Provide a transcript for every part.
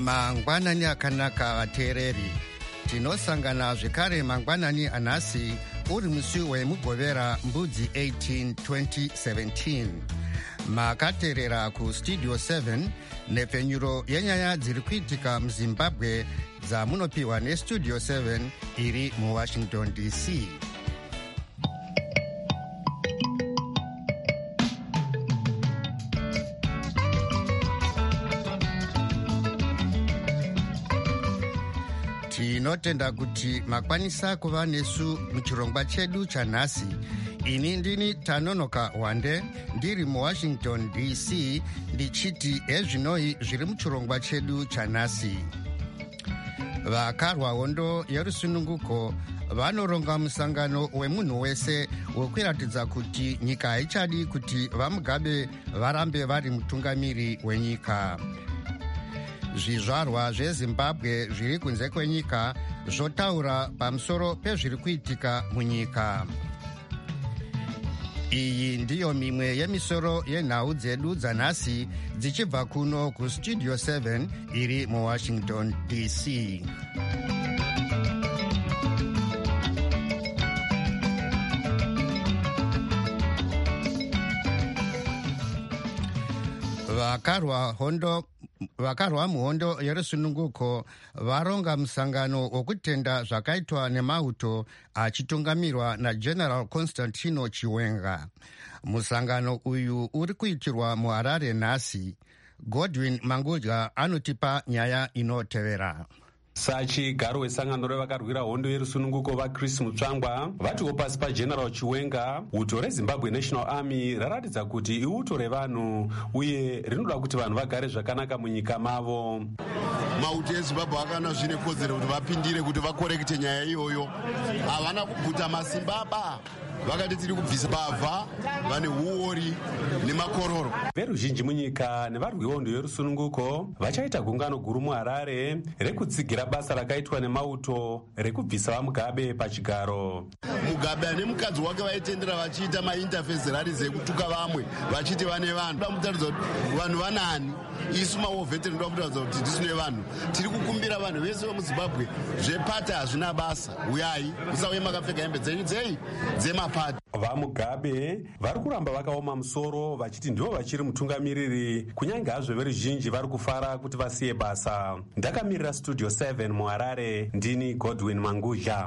Mangwanani akanaka vateereri, tinosangana zvekare mangwanani anhasi uri musi wemugovera mbudzi 18 2017. Makateerera kustudio 7 nepfenyuro yenyaya dziri kuitika muzimbabwe dzamunopiwa nestudio 7 iri muwashington dc. Tinotenda kuti makwanisa kuva nesu muchirongwa chedu chanhasi. Ini ndini Tanonoka Wande ndiri muwashington dc ndichiti ezvinoi zviri muchirongwa chedu chanhasi. Vakarwa hondo yerusununguko vanoronga musangano wemunhu wese wekuratidza kuti nyika haichadi kuti vamugabe varambe vari mutungamiri wenyika. Zvizvarwa zveZimbabwe zviri kunze kwenyika zvotaura pamusoro pezviri kuitika munyika. Iyi ndiyo mimwe yemisoro yenhau dzedu dzanhasi dzichibva kuno kustudio 7 iri muwashington dc. Vakarwa muhondo yerusununguko varonga musangano wokutenda zvakaitwa nemauto achitungamirwa naGeneral Constantino Chiwenga. Musangano uyu uri kuitirwa muHarare nhasi. Godwin Mangudya anotipa nyaya inotevera. Sachigaro wesangano revakarwira hondo yerusununguko vaChris Mutsvangwa vatiwo pasi paGeneral Chiwenga, uto reZimbabwe National Army raratidza kuti iuto revanhu uye rinoda kuti vanhu vagare zvakanaka munyika mavo. Mauto eZimbabwe akana zvine kodzero kuti vapindire kuti vakorekite nyaya iyoyo. Havana kubvuta masimbaba. Vakati tiri kubvisa bavha vane huori nemakororo. Veruzhinji munyika nevarwi hondo yerusununguko vachaita gungano guru muHarare rekutsigira basa rakaitwa nemauto rekubvisa vamugabe pachigaro. Mugabe ane mukadzi wake vaitendera vachiita mainterface rallies ekutuka vamwe vachiti vane vanhu. Toda kutaridza kuti vanhu vanani, isu maovheteri toda kutaridza kuti ndisu nevanhu. Tiri kukumbira vanhu vese vemuZimbabwe zvepata hazvina basa. Uyai musauye makapfeka hembe dzenyu dzemapati. Vamugabe vari kuramba vakaoma musoro vachiti ndivo vachiri mutungamiriri, kunyange hazvo veruzhinji vari kufara kuti vasiye basa. Ndakamirira studio 7 muHarare, ndini Godwin Mangudya.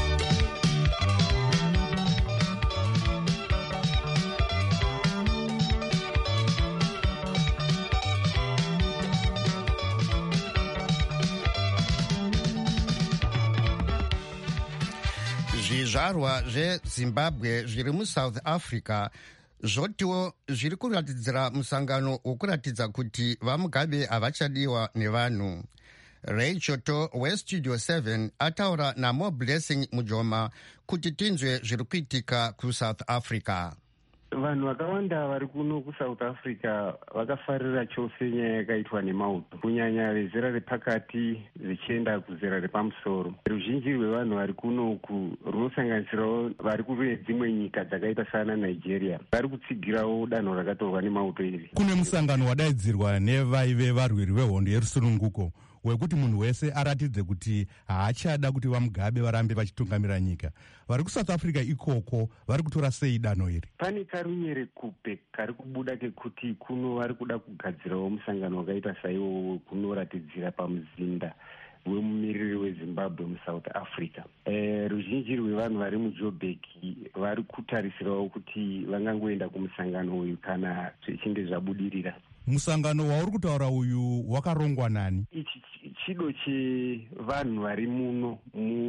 Zvizvarwa zveZimbabwe zviri muSouth Africa zvotiwo zviri kuratidzira musangano wokuratidza kuti vamugabe havachadiwa nevanhu. Ray Choto westudio 7 ataura naMo Blessing Mujoma kuti tinzwe zviri kuitika kuSouth Africa. Vanhu vakawanda vari kuno kuSouth Africa vakafarira chose nyaya yakaitwa nemauto, kunyanya vezera repakati zvichienda kuzera repamusoro. Ruzhinji rwevanhu vari kunoku runosanganisirawo vari kune dzimwe nyika dzakaita sana Nigeria vari kutsigirawo danho rakatorwa nemauto iri. Kune musangano wadaidzirwa nevaive varwiri vehondo yerusununguko wekuti munhu wese aratidze kuti haachada kuti vamugabe varambe vachitungamira nyika. Vari kuSouth Africa ikoko vari kutora sei danho iri? Pane karunyere kupe kari kubuda kekuti kuno vari kuda kugadzirawo musangano wakaita saiwo kunoratidzira pamuzinda wemumiriri weZimbabwe muSouth Africa. Ruzhinji rwevanhu vari muJoburg vari kutarisirawo kuti vangangoenda kumusangano uyu kana zvichinge zvabudirira. Musangano wauri kutaura uyu wakarongwa nani? Ichi chido chevanhu vari muno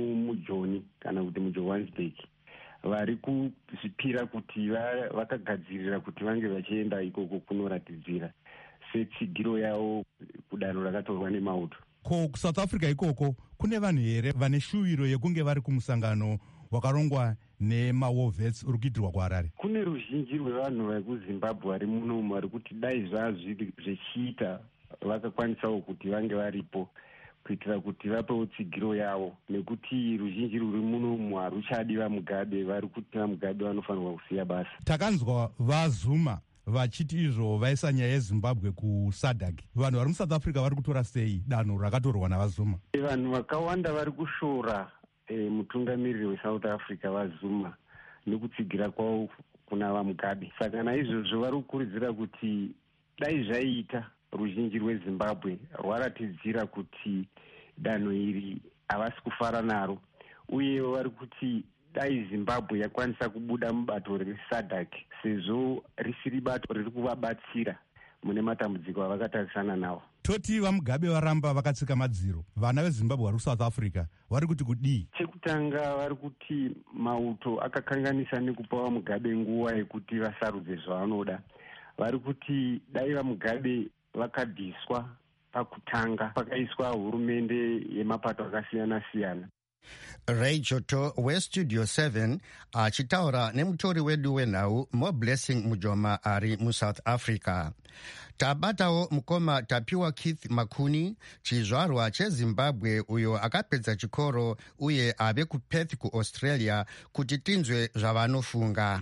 muJoni kana kuti muJohannesburg vari kuzvipira kuti vakagadzirira kuti vange vachienda ikoko kunoratidzira setsigiro yavo kudanho rakatorwa nemauto. Ko kuSouth Africa ikoko kune vanhu here vane shuwiro yekunge vari kumusangano wakarongwa nemawovhets uri kuitirwa kuHarare? Kune ruzhinji rwevanhu vari kuZimbabwe vari munomu vari kuti dai zvazviri zvichiita vakakwanisawo kuti vange varipo kuitira kuti vapewo tsigiro yavo, nekuti ruzhinji ruri munomu haruchadi vamugabe, vari kuti vamugabe vanofanirwa kusiya basa. Takanzwa vaZuma vachiti izvo vaisa nyaya yezimbabwe kusadc. Vanhu vari muSouth Africa vari kutora sei danho rakatorwa navazuma? Vanhu vakawanda vari kushora mutungamiriri weSouth Africa vaZuma nekutsigira kwavo kuna vaMugabe. Saka naizvozvo vari kukurudzira kuti dai zvaiita ruzhinji rweZimbabwe rwaratidzira kuti danho iri havasi kufara naro, uye vari kuti dai Zimbabwe yakwanisa kubuda mubato reSADC sezvo risiri bato riri kuvabatsira mune matambudziko avakatarisana nawo. Toti vaMugabe varamba vakatsika madziro, vana veZimbabwe vari kuSouth Africa vari kuti kudii? Chekutanga vari kuti mauto akakanganisa nekupa vaMugabe nguva yekuti vasarudze zvavanoda. Vari kuti dai vaMugabe vakabviswa pakutanga pakaiswa hurumende yemapato akasiyana siyana. Ray Joto weStudio 7 achitaura nemutori wedu wenhau More Blessing Mujoma ari muSouth Africa. Tabatawo mukoma Tapiwa Keith Makuni, chizvarwa cheZimbabwe uyo akapedza chikoro uye ave kuPerth kuAustralia, kuti tinzwe zvavanofunga.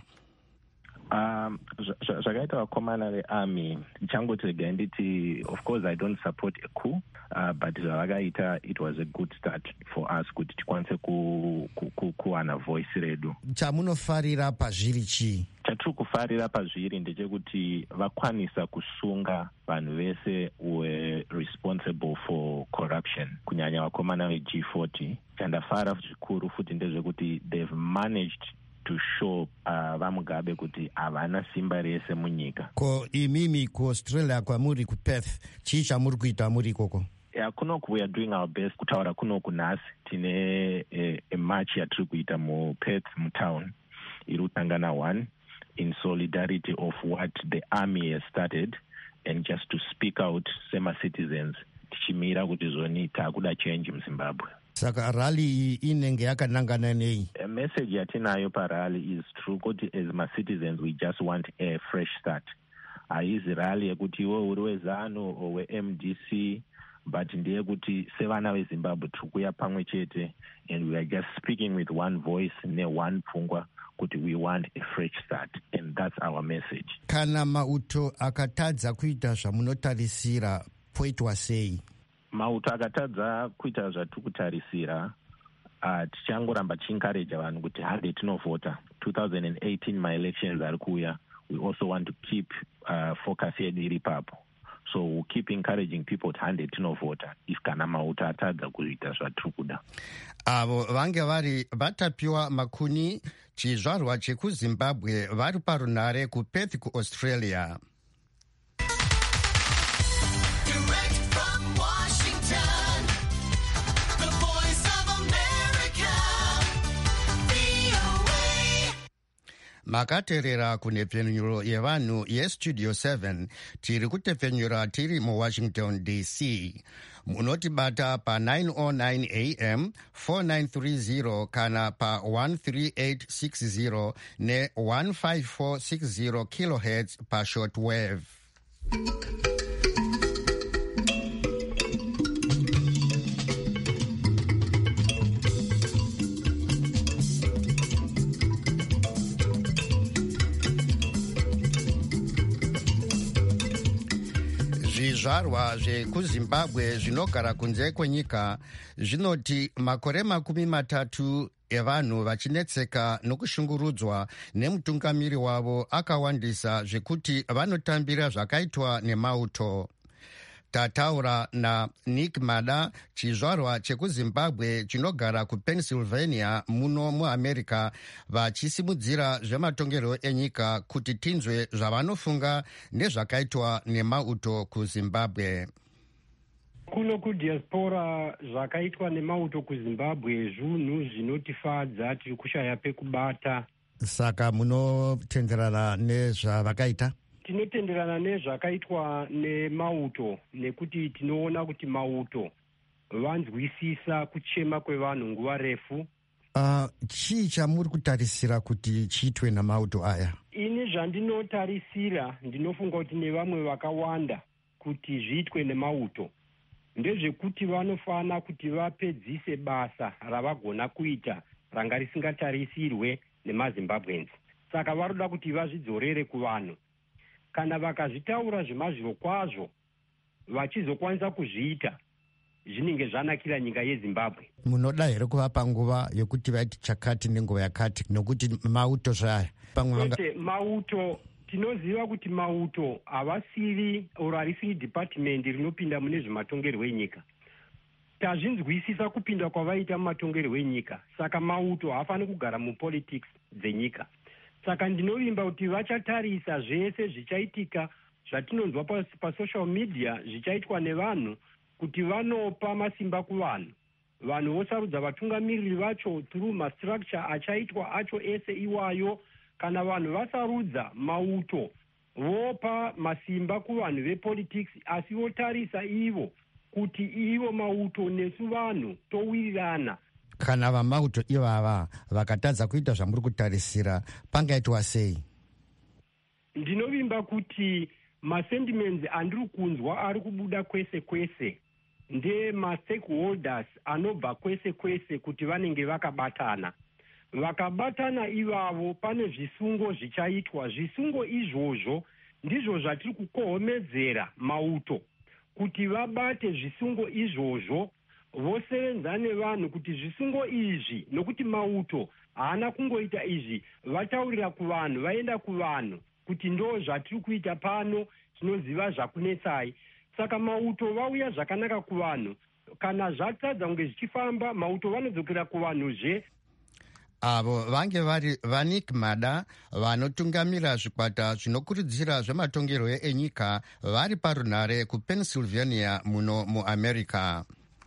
Zvakaita vakomana vearmy ndichangoti regai nditi, of course I don't support a coup, but zvavakaita it was a good start for us kuti tikwanise kuwana voice redu. Chamunofarira pazviri chii? Chatiri kufarira pazviri ndechekuti vakwanisa kusunga vanhu vese were responsible for corruption, kunyanya vakomana veG40. Chandafara zvikuru futi ndezvekuti they've managed to show vaMugabe kuti havana simba rese munyika. Ko imimi kuAustralia kwamuri kuPerth, chii chamuri kuita muri ikoko? Kunoku we are doing our best kutaura kunoku nhasi. Tine a march yatiri kuita muPerth mutown iri kutangana 1 in solidarity of what the army has started, and just to speak out sema-citizens tichimira kuti zvoni takuda change muZimbabwe. Saka rally iyi inenge yakanangana nei? A message yatinayo parally is true kuti as ma-citizens we just want a fresh start. Haizi rally yekuti iwe uri weZANU or weMDC, but ndeye kuti sevana veZimbabwe tiri kuya pamwe chete, and we are just speaking with one voice ne-one pfungwa kuti we want a fresh start, and that's our message. Kana mauto akatadza kuita zvamunotarisira poitwa sei? Mauto akatadza kuita zvatiri kutarisira, tichangoramba tichiencourage vanhu kuti hande tinovhota. 2018 my-elections ari kuuya. We also want to keep focus yedu iri papo. So we'll keep encouraging people to hande tinovhota if kana mauto atadza kuita zvatiri kuda. Avo vange vari vaTapiwa Makuni, chizvarwa chekuZimbabwe, vari parunhare kuPerth kuAustralia. Makateerera kunhepfenyuro yevanhu yeStudio 7, tiri kutepfenyura tiri muWashington DC. Munotibata pa 909 AM 4930 kana pa 13860 ne 15460 kilohertz pa shortwave. Zvizvarwa zvekuZimbabwe zvinogara kunze kwenyika zvinoti makore 30 evanhu vachinetseka nokushungurudzwa nemutungamiri wavo akawandisa zvekuti vanotambira zvakaitwa nemauto. Tataura naNick Mada, chizvarwa chekuZimbabwe chinogara kuPennsylvania muno muAmerica, vachisimudzira zvematongerwo enyika kuti tinzwe zvavanofunga nezvakaitwa nemauto kuZimbabwe. Kuno kudiaspora zvakaitwa nemauto kuZimbabwe zvinhu zvinotifadza, tiri kushaya pekubata. Saka munotenderana nezvavakaita? Tinotenderana nezvakaitwa nemauto nekuti tinoona kuti mauto vanzwisisa kuchema kwevanhu nguva refu. Chii chamuri kutarisira kuti chiitwe namauto aya? Ini zvandinotarisira ndinofunga kuti nevamwe vakawanda kuti zviitwe nemauto ndezvekuti vanofana kuti vapedzise basa ravagona kuita ranga risingatarisirwe nemaZimbabweans. Saka varoda kuti vazvidzorere kuvanhu. kana vakazvitaura zvemazviro kwazvo vachizokwanisa kuzviita zvinenge zvanakira nyika yezimbabwe. Munoda here kuvapa nguva yekuti vaiti chakati nenguva yakati, nokuti mauto zvaya kwete mauto tinoziva kuti mauto havasiri harisiri department rinopinda mune zvematongerwo enyika. Tazvinzwisisa kupinda kwavaita mumatongerwo enyika, saka mauto haafaniri kugara mupolitics dzenyika. Saka ndinovimba kuti vachatarisa zvese zvichaitika zvatinonzwa pasocial media zvichaitwa nevanhu, kuti vanopa masimba kuvanhu. Vanhu vosarudza vatungamiriri vacho through mastructure achaitwa acho ese iwayo. Kana vanhu vasarudza mauto vopa masimba kuvanhu vepolitics, asi votarisa ivo kuti ivo mauto nesu vanhu towirirana. Kana vamauto ivava vakatadza kuita zvamuri kutarisira, pangaitwa sei? Ndinovimba kuti masentiments andiri kunzwa ari kubuda kwese kwese ndemastakeholders anobva kwese kwese kuti vanenge vakabatana. Vakabatana ivavo pane zvisungo zvichaitwa. Zvisungo izvozvo ndizvo zvatiri kukohomedzera mauto kuti vabate zvisungo izvozvo, vosevenza nevanhu kuti zvisungo izvi, nokuti mauto haana kungoita izvi, vataurira kuvanhu, vaenda kuvanhu kuti ndo zvatiri kuita pano, tinoziva zvakunetsai. Saka mauto vauya zvakanaka kuvanhu. Kana zvatadza kunge zvichifamba, mauto vanodzokera kuvanhuzve. Avo vange vari Vanik Mada vanotungamira zvikwata zvinokurudzira zvematongerwo enyika vari parunhare kuPennsylvania muno muAmerica.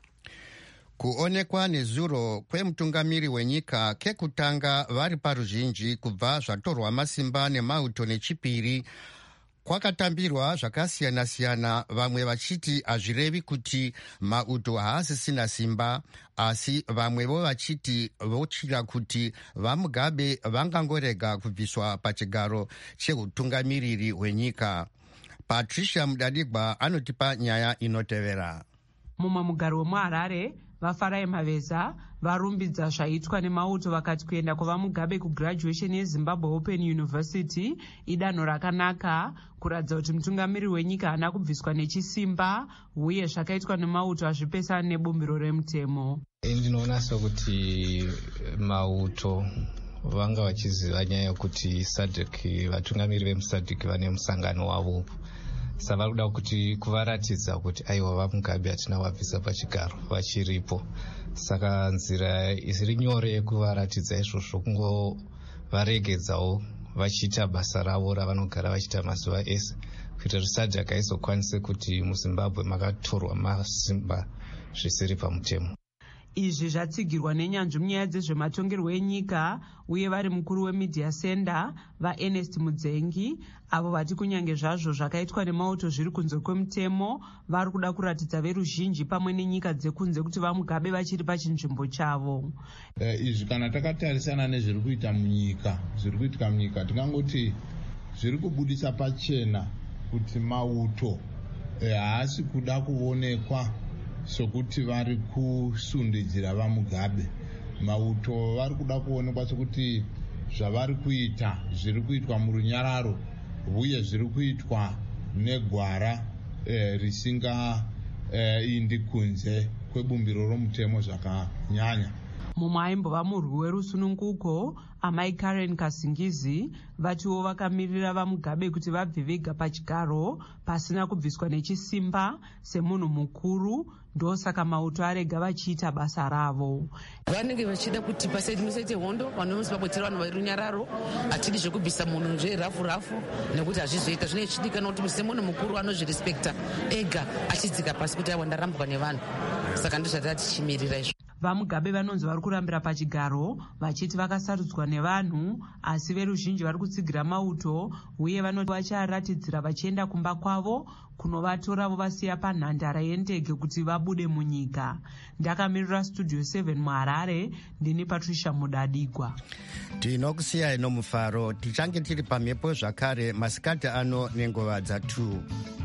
Kuonekwa nezuro kwemutungamiri wenyika kekutanga vari paruzhinji kubva zvatorwa masimba nemauto nechipiri kwakatambirwa zvakasiyana-siyana, vamwe vachiti hazvirevi kuti mauto haasisina simba, asi vamwevo vachiti votyira kuti vaMugabe vangangorega kubviswa pachigaro cheutungamiriri hwenyika. Patricia Mudadigwa anotipa nyaya inotevera. Mumwe mugaro wemuHarare, vaFarai Maveza varumbidza zvaitwa nemauto vakati kuenda kwavaMugabe kugraduation yeZimbabwe Open University idanho rakanaka, kuratidza kuti mutungamiri wenyika haana kubviswa nechisimba, uye zvakaitwa nemauto hazvipesana nebumbiro remutemo. Ndinoona sokuti mauto vanga vachiziva nyaya yokuti SADC, vatungamiri vemuSADC vane musangano wavo, saka vari kuda kuti kuvaratidza kuti aiwa vaMugabe hatina wabvisa pachigaro vachiripo. Saka nzira isiri nyore yekuvaratidza izvozvo kungovaregedzawo vachiita basa ravo ravanogara vachiita mazuva ese, kuitira kuti SADC aizokwanise kuti muZimbabwe makatorwa masimba zvisiri pamutemo. Izvi zvatsigirwa nenyanzvi munyaya dzezvematongerwo enyika uye vari mukuru wemedia center vaErnest Mudzengi, avo vati kunyange zvazvo zvakaitwa nemauto zviri kunze kwemutemo, vari kuda kuratidza veruzhinji pamwe nenyika dzekunze kuti vaMugabe vachiri pachinzvimbo chavo. Izvi kana takatarisana nezviri kuita munyika, zviri kuitika munyika, tingangoti zviri kubudisa pachena kuti mauto haasi kuda kuonekwa sokuti vari kusundidzira vaMugabe. Mauto vari kuda kuonekwa sokuti zvavari kuita zviri kuitwa murunyararo, uye zviri kuitwa negwara risingaindi kunze kwebumbiro romutemo zvakanyanya. Mumwe aimbova murwi werusununguko, amai Karen Kasingizi, vatiwo vakamirira vaMugabe kuti vabve vega pachigaro pasina kubviswa nechisimba semunhu mukuru, ndosaka mauto arega vachiita basa ravo. Vanenge vachida kuti pasaite hondo, vanhu vemuZimbabwe vanhu verunyararo, hatidi zvekubvisa munhu zverafu rafu, nekuti hazvizoita. Zvine chidikana kuti semunhu mukuru anozvirespekta ega achidzika pasi kuti aiwa ndarambwa nevanhu. Saka ndozvatati tichimirira izvo. VaMugabe vanonzi vari kurambira pachigaro vachiti vakasarudzwa nevanhu, asi veruzhinji vari kutsigira mauto, uye vanoti vacharatidzira vachienda kumba kwavo kunovatora vovasiya panhandara yendege kuti vabude munyika. Ndakamirira Studio 7 muHarare, ndini Patricia Mudadigwa. Tinokusiyai nomufaro, tichange tiri pamhepo zvakare masikati ano nenguva dza2.